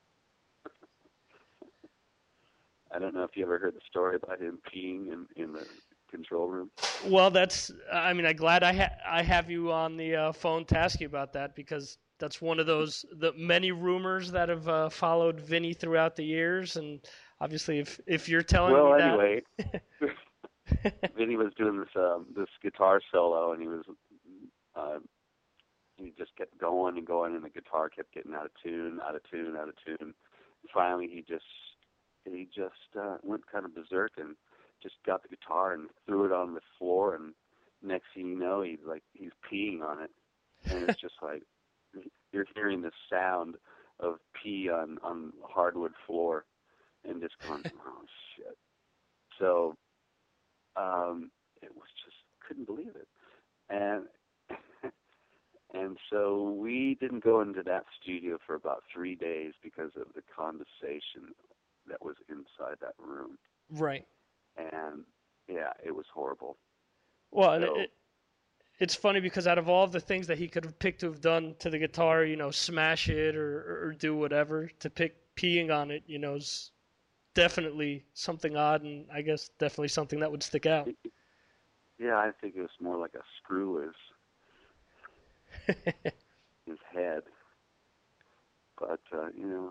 I don't know if you ever heard the story about him peeing in, in the control room. Well, that's, I mean, I'm glad I, ha- I have you on the uh, phone to ask you about that, because that's one of those, the many rumors that have uh, followed Vinny throughout the years, and obviously if, if you're telling well, me that... Well, anyway... Vinny was doing this um, this guitar solo, and he was uh, he just kept going and going, and the guitar kept getting out of tune, out of tune, out of tune. Finally, he just he just uh, went kind of berserk and just got the guitar and threw it on the floor. And next thing you know, he's like he's peeing on it, and it's just like you're hearing the sound of pee on on hardwood floor, and just going, oh shit. So. Um, it was just couldn't believe it, and and so we didn't go into that studio for about three days because of the condensation that was inside that room. Right. And yeah, it was horrible. Well, so, and it, it's funny because out of all of the things that he could have picked to have done to the guitar, you know, smash it or, or do whatever, to pick peeing on it, you know, is definitely something odd, and I guess definitely something that would stick out. Yeah, I think it was more like a screw his his head. But uh, you know,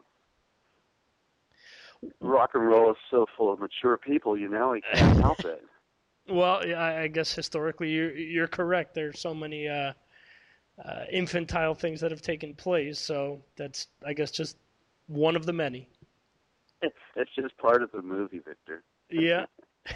rock and roll is so full of mature people. You know, you can't help it. Well, yeah, I guess historically you're you're correct. There's so many uh, uh, infantile things that have taken place, so that's I guess just one of the many. It's just part of the movie, Victor. Yeah.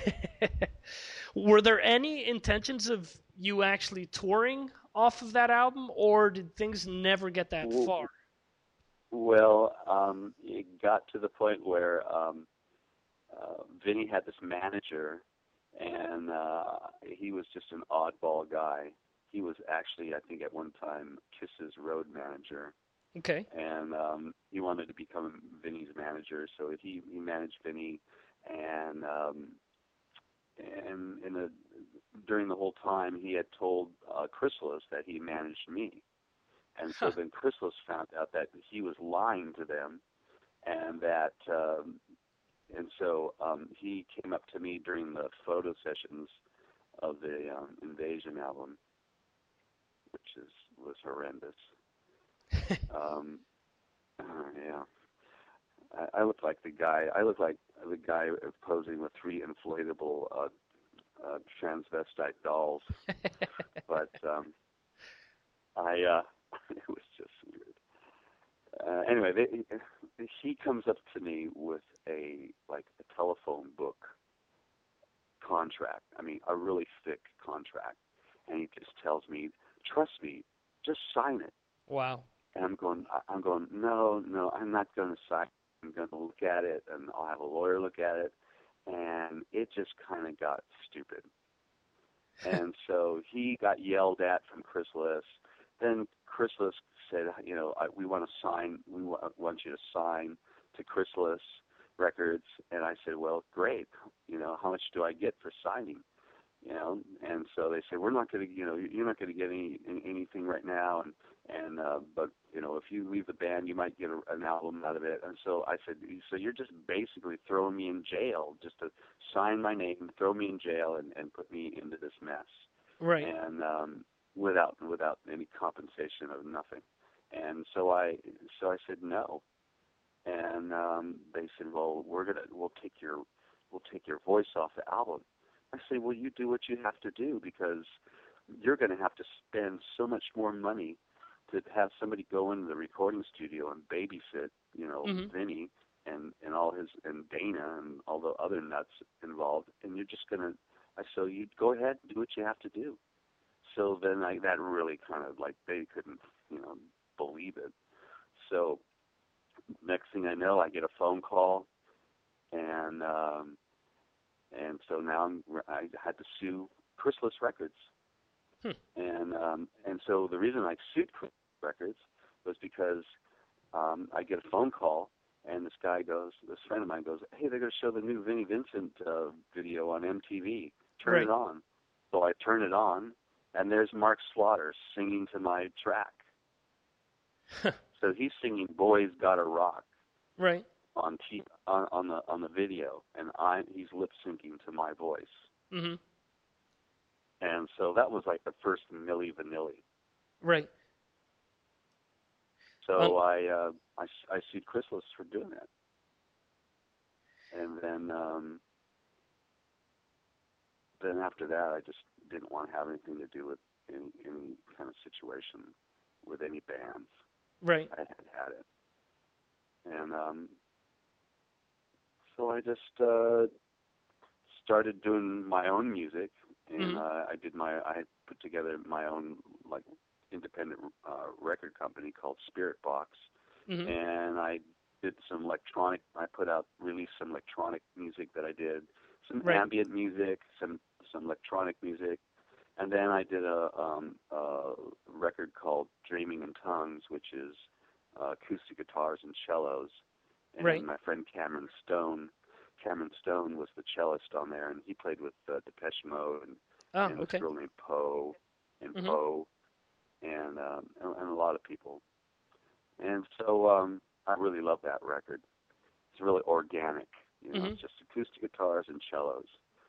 Were there any intentions of you actually touring off of that album, or did things never get that well, far? Well, um, it got to the point where um, uh, Vinny had this manager, and uh, he was just an oddball guy. He was actually, I think, at one time, Kiss's road manager. Okay. And um, he wanted to become Vinny's manager, so he, he managed Vinny, and um, and in a, during the whole time he had told uh, Chrysalis that he managed me, and so then Chrysalis found out that he was lying to them, and that um, and so um, he came up to me during the photo sessions of the um, Invasion album, which is was horrendous. um, uh, yeah, I, I look like the guy. I look like the guy posing with three inflatable uh, uh, transvestite dolls. But um, I, uh, it was just weird. Uh, anyway, they, he comes up to me with a like a telephone book contract. I mean, a really thick contract, and he just tells me, "Trust me, just sign it." Wow. And I'm going, I'm going, no, no, I'm not going to sign. I'm going to look at it, and I'll have a lawyer look at it, and it just kind of got stupid. And so he got yelled at from Chrysalis. Then Chrysalis said, you know, I, we want to sign, we wa- want you to sign to Chrysalis Records. And I said, well, great. You know, how much do I get for signing? You know, and so they said, we're not going to, you know, you're not going to get any, anything right now. And, and, uh, but, you know, if you leave the band, you might get a, an album out of it. And so I said, so you're just basically throwing me in jail just to sign my name, throw me in jail and, and put me into this mess. Right. And, um, without, without any compensation of nothing. And so I, so I said, no. And, um, they said, well, we're going to, we'll take your, we'll take your voice off the album. I say, well, you do what you have to do because you're going to have to spend so much more money to have somebody go into the recording studio and babysit, you know, Mhm. Vinny and, and all his, and Dana and all the other nuts involved. And you're just going to, I so you go ahead and do what you have to do. So then I, that really kind of like, they couldn't, you know, believe it. So next thing I know, I get a phone call and, um, And so now I'm, I had to sue Chrysalis Records. Hmm. And um, and so the reason I sued Chrysalis Records was because um, I get a phone call, and this guy goes, this friend of mine goes, hey, they're going to show the new Vinnie Vincent uh, video on M T V. Turn Right. it on. So I turn it on, and there's Mark Slaughter singing to my track. So he's singing Boys Gotta Rock. Right. On, t- on on the on the video, and I he's lip syncing to my voice, Mhm. and so that was like the first Milli Vanilli. Right. So Um, I, uh, I I sued Chrysalis for doing that, and then um, then after that, I just didn't want to have anything to do with any any kind of situation with any bands. Right. I had had it, and um. So I just uh, started doing my own music, and Mhm. uh, I did my I put together my own like independent uh, record company called Spirit Box, Mhm. and I did some electronic. I put out released some electronic music that I did, some Right. ambient music, some some electronic music, and then I did a, um, a record called Dreaming in Tongues, which is uh, acoustic guitars and cellos. And Right. my friend Cameron Stone, Cameron Stone was the cellist on there, and he played with uh, Depeche Mode and, Oh, and okay. this girl named Poe and Mhm. Poe and, um, and and a lot of people. And so um, I really love that record. It's really organic, you know. Mhm. It's just acoustic guitars and cellos.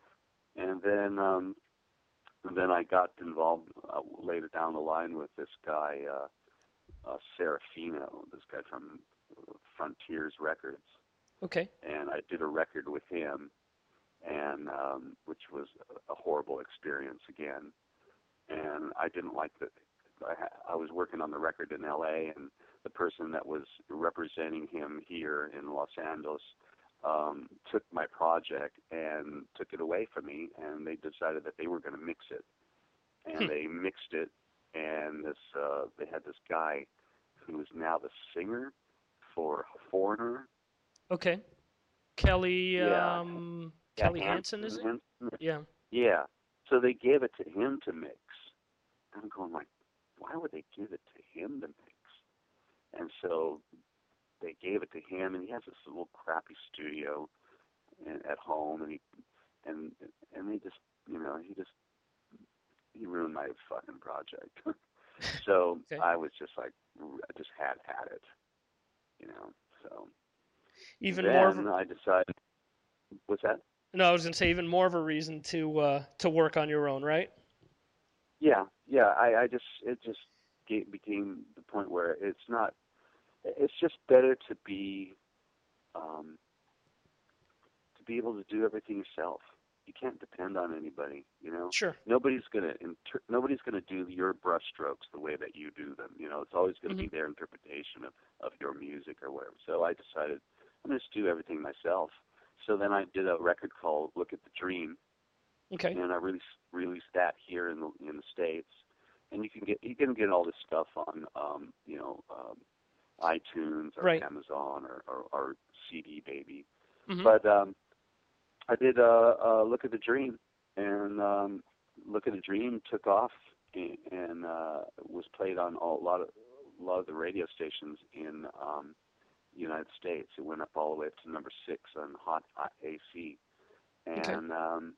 And then um, and then I got involved uh, later down the line with this guy, uh, uh, Serafino, this guy from Frontiers Records. Okay. And I did a record with him, and um, which was a horrible experience again. And I didn't like that. I, ha- I was working on the record in L A, and the person that was representing him here in Los Angeles um, took my project and took it away from me, and they decided that they were going to mix it. And Hmm. they mixed it, and this uh, they had this guy who is now the singer for Foreigner. Okay. Kelly. Yeah. Um. Yeah, Kelly Hansen, Hansen, is it? Hansen. Yeah. Yeah. So they gave it to him to mix. I'm going like, why would they give it to him to mix? And so they gave it to him, and he has this little crappy studio in, at home, and he and and they just, you know, he just he ruined my fucking project. So Okay. I was just like, I just had had it, you know. So Even then more of a, I decided, what's that? no, I was gonna say even more of a reason to uh, to work on your own, right? Yeah, yeah. I, I just it just get, became the point where it's not. It's just better to be um, to be able to do everything yourself. You can't depend on anybody, you know. Sure. Nobody's gonna inter- nobody's gonna do your brushstrokes the way that you do them. You know, it's always gonna Mm-hmm. be their interpretation of, of your music or whatever. So I decided I'm gonna just do everything myself. So then I did a record called "Look at the Dream," Okay. and I released released that here in the in the States. And you can get you can get all this stuff on um, you know um, iTunes or Right. Amazon or, or, or C D Baby. Mhm. But um, I did uh, uh, Look at the Dream, and um, Look at the Dream took off and, and uh, was played on all, a lot of a lot of the radio stations in um, the United States. It went up all the way up to number six on Hot A C, and Okay. um,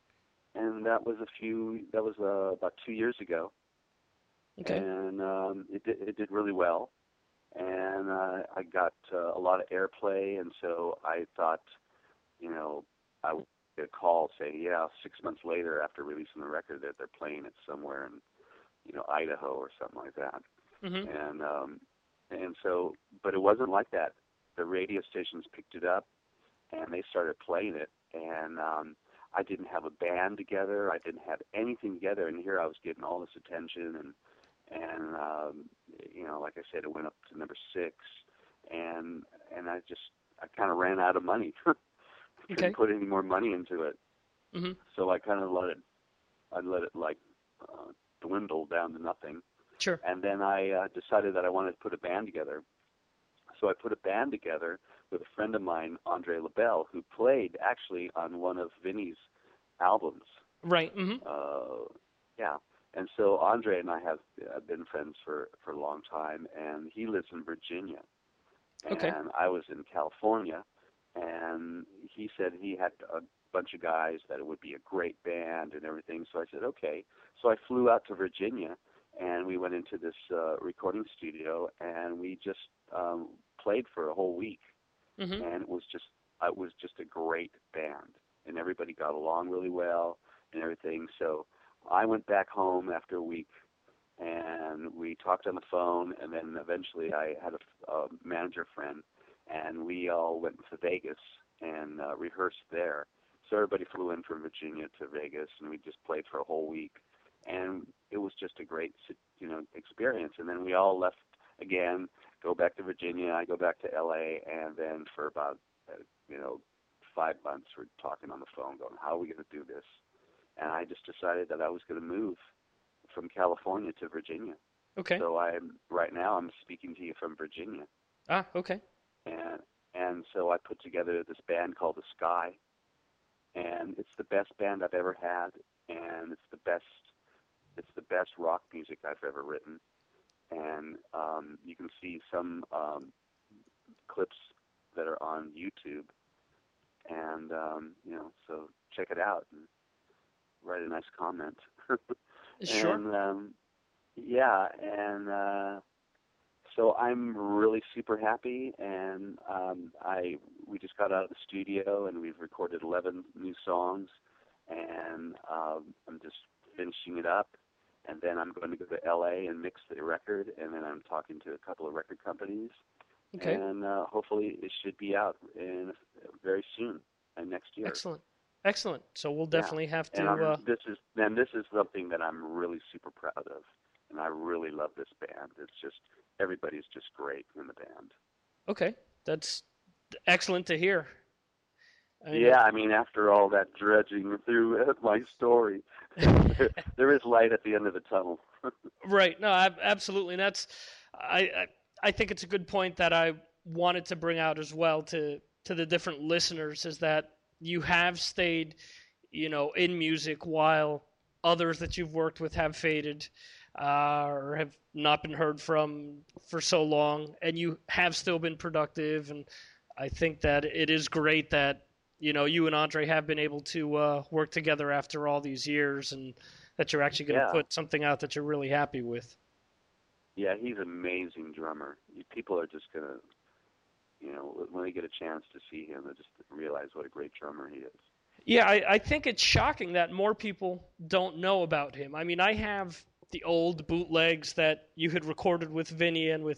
and that was a few. That was uh, about two years ago. Okay. And um, it did, it did really well, and uh, I got uh, a lot of airplay, and so I thought, you know, I would get a call saying, yeah, six months later after releasing the record that they're playing it somewhere in, you know, Idaho or something like that. Mhm. And um, and so, but it wasn't like that. The radio stations picked it up, and they started playing it, and um, I didn't have a band together. I didn't have anything together, and here I was getting all this attention, and and um, you know, like I said, it went up to number six, and and I just I kind of ran out of money. Couldn't Okay. put any more money into it, Mhm. so I kind of let it I let it like uh, dwindle down to nothing. Sure. And then I uh, decided that I wanted to put a band together. So I put a band together with a friend of mine, Andre LaBelle, who played actually on one of Vinny's albums. Right. Mhm. Uh, yeah. And so Andre and I have uh, been friends for, for a long time, and he lives in Virginia. And Okay. I was in California, and he said he had a bunch of guys that it would be a great band and everything. So I said, okay. So I flew out to Virginia, and we went into this uh, recording studio, and we just um, played for a whole week. Mhm. And it was just it was just a great band, and everybody got along really well and everything. So I went back home after a week, and we talked on the phone, and then eventually I had a, a manager friend, and we all went to Vegas and uh, rehearsed there. So everybody flew in from Virginia to Vegas, and we just played for a whole week, and it was just a great, you know, experience. And then we all left again, go back to Virginia. I go back to L A, and then for about, uh, you know, five months we're talking on the phone, going, "How are we going to do this?" And I just decided that I was going to move from California to Virginia. Okay. So I'm right now I'm speaking to you from Virginia, Ah. Okay. and and so I put together this band called The Sky, and it's the best band I've ever had, and it's the best it's the best rock music I've ever written. And um, you can see some um, clips that are on YouTube, and um, you know, so check it out and write a nice comment. Sure. And um, yeah, and uh, so I'm really super happy, and um, I we just got out of the studio and we've recorded eleven new songs, and um, I'm just finishing it up, and then I'm going to go to L A and mix the record, and then I'm talking to a couple of record companies, Okay. and uh, hopefully it should be out in very soon, uh, next year. Excellent. Excellent. So we'll Yeah. definitely have to. And I'm, Uh, this is and this is something that I'm really super proud of, and I really love this band. It's just everybody's just great in the band. okay. That's excellent to hear. I mean, Yeah, I mean, after all that dredging through my story, there, there is light at the end of the tunnel. Right. No, ab- absolutely. And that's, I, I, I think it's a good point that I wanted to bring out as well to, to the different listeners is that you have stayed, you know, in music while others that you've worked with have faded uh, or have not been heard from for so long, and you have still been productive. And I think that it is great that, you know, you and Andre have been able to uh, work together after all these years, and that you're actually going to Yeah. put something out that you're really happy with. Yeah, he's an amazing drummer. You- People are just going to, you know, when they get a chance to see him, they just realize what a great drummer he is. Yeah, I, I think it's shocking that more people don't know about him. I mean, I have the old bootlegs that you had recorded with Vinny and with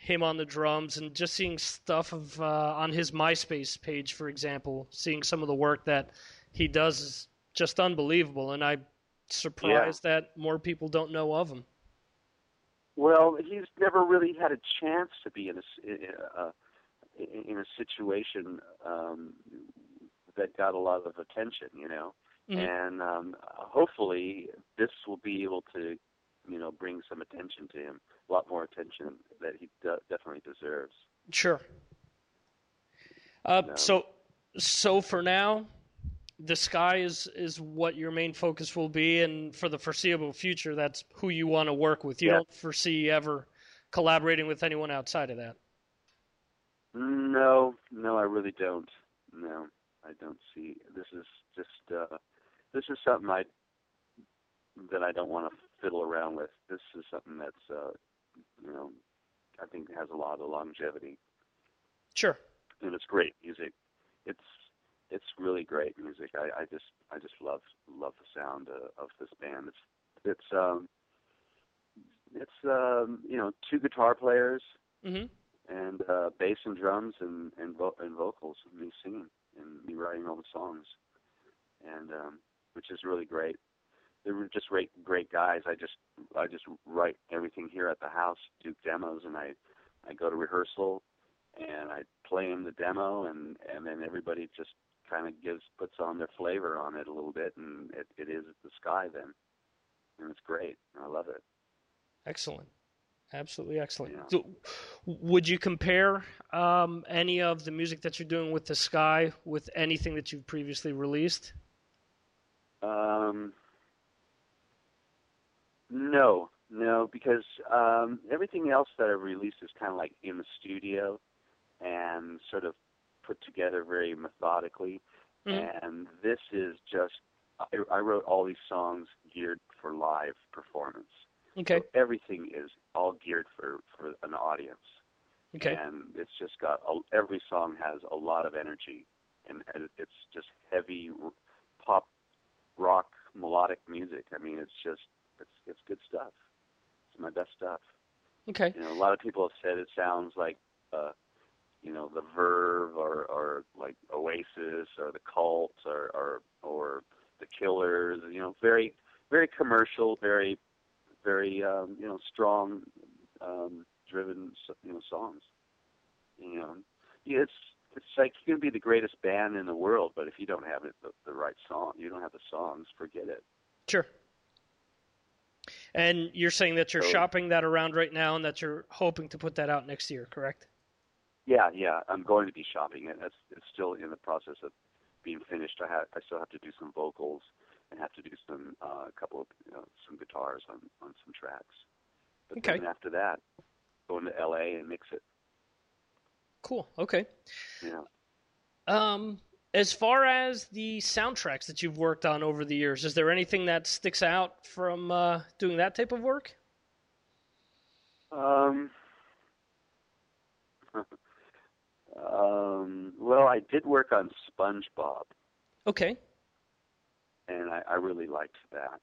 him on the drums and just seeing stuff of uh, on his MySpace page, for example, seeing some of the work that he does is just unbelievable, and I'm surprised yeah. that more people don't know of him. Well, he's never really had a chance to be in a, uh, in a situation um, that got a lot of attention, you know. Mm-hmm. And um, hopefully this will be able to, you know, bring some attention to him, a lot more attention that he de- definitely deserves. Sure. Uh, you know? So, so for now, the Sky is, is what your main focus will be, and for the foreseeable future, that's who you want to work with. You yeah. don't foresee ever collaborating with anyone outside of that? No, no, I really don't. No, I don't see. This is just uh, this is something I that I don't want to fiddle around with. This is something that's uh, you know, I think has a lot of longevity. Sure. And it's great music. It's it's really great music. I, I just I just love love the sound uh, of this band. It's it's um it's um you know, two guitar players mm-hmm. and uh, bass and drums and and, vo- and vocals, and me singing and me writing all the songs, and um, which is really great. They were just great great guys. I just I just write everything here at the house, do demos, and I I go to rehearsal and I play them the demo, and and then everybody just kind of gives puts on their flavor on it a little bit, and it, it is the Sky then, and it's great. I love it. Excellent, absolutely excellent. Yeah. So, would you compare um, any of the music that you're doing with the Sky with anything that you've previously released? Um, no, no, because um, everything else that I've released is kind of like in the studio and sort of put together very methodically, mm-hmm. and this is just, I, I wrote all these songs geared for live performance. Okay. So everything is all geared for, for an audience. Okay. And it's just got, a, every song has a lot of energy, and it's just heavy pop, rock, melodic music. I mean, it's just, it's it's good stuff. It's my best stuff. Okay. You know, a lot of people have said it sounds like, uh, you know, the Verve or, or like Oasis or the Cult or, or or the Killers. You know, very very commercial, very very um, you know, strong, um, driven you know songs. You know, yeah, it's it's like you can be the greatest band in the world, but if you don't have it the, the right song, you don't have the songs, forget it. Sure. And you're saying that you're so, shopping that around right now, and that you're hoping to put that out next year, correct? Yeah, yeah, I'm going to be shopping it. It's, it's still in the process of being finished. I have, I still have to do some vocals and have to do some, a uh, couple of, you know, some guitars on, on some tracks. But okay. then after that, going to L A and mix it. Cool. Okay. Yeah. Um, as far as the soundtracks that you've worked on over the years, is there anything that sticks out from uh, doing that type of work? Um. Um, well, I did work on SpongeBob. Okay. And I, I really liked that.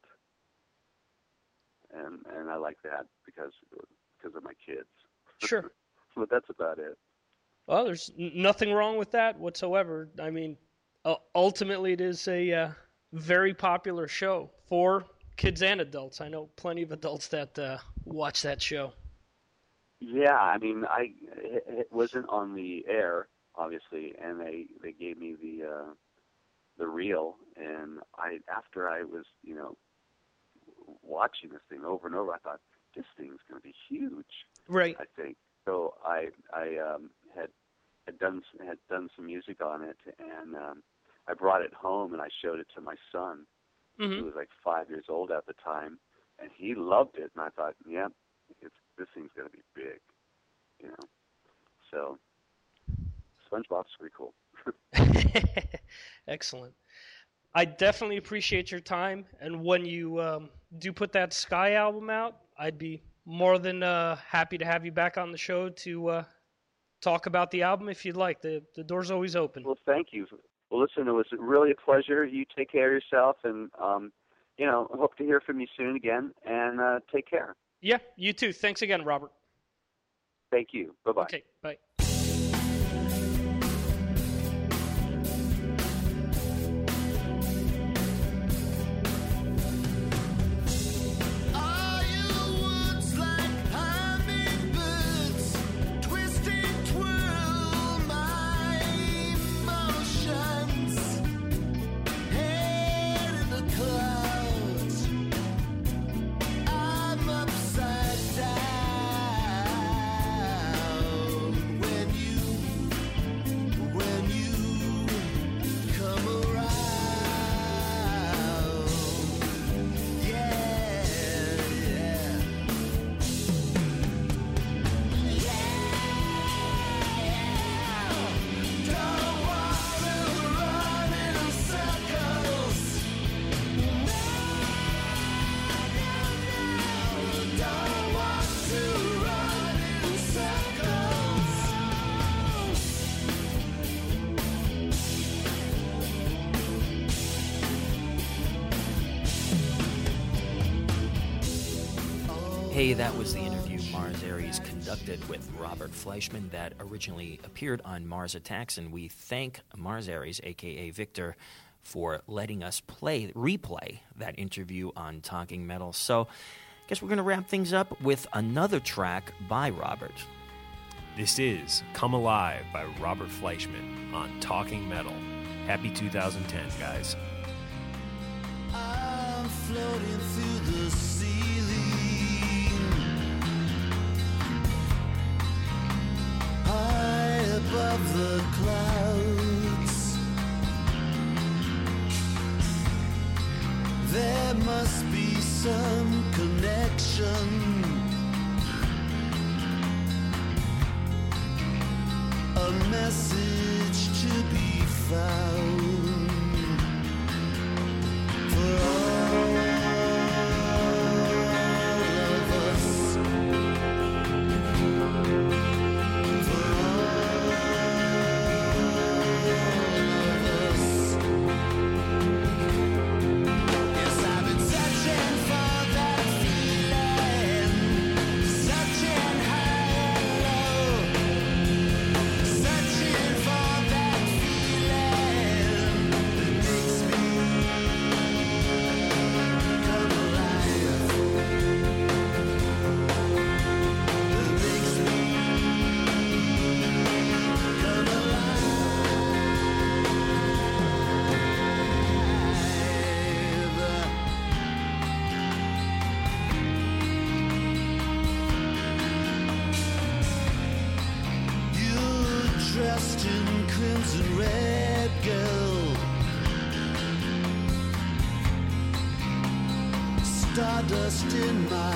And and I like that because because of my kids. Sure. But that's about it. Well, there's n- nothing wrong with that whatsoever. I mean, uh, ultimately, it is a uh, very popular show for kids and adults. I know plenty of adults that uh, watch that show. Yeah, I mean, I it, it wasn't on the air, obviously, and they, they gave me the uh, the reel, and I after I was you know watching this thing over and over, I thought this thing's going to be huge. Right. I think so. I I um, had had done had done some music on it, and um, I brought it home and I showed it to my son, mm-hmm. who was like five years old at the time, and he loved it. And I thought, yeah, it's this thing's going to be big, you know. So SpongeBob's pretty cool. Excellent. I definitely appreciate your time, and when you um, do put that Sky album out, I'd be more than uh, happy to have you back on the show to uh, talk about the album if you'd like. The the door's always open. Well, thank you. Well, listen, it was really a pleasure. You take care of yourself, and um, you know, I hope to hear from you soon again. And uh, take care. Yeah, you too. Thanks again, Robert. Thank you. Bye-bye. Okay, bye. Hey, that was the interview Mars Aries conducted with Robert Fleischman that originally appeared on Mars Attacks, and we thank Mars Aries, a k a. Victor, for letting us play replay that interview on Talking Metal. So I guess we're going to wrap things up with another track by Robert. This is Come Alive by Robert Fleischman on Talking Metal. Happy two thousand ten, guys. I'm floating through the ceiling, high above the clouds. There must be some connection, a message to be found. For all of us, for all of us. Yes, I've been searching for that feeling, searching high and low, searching for that feeling that makes me come alive, that makes me come alive. You're dressed in crimson red, girl, stardust in my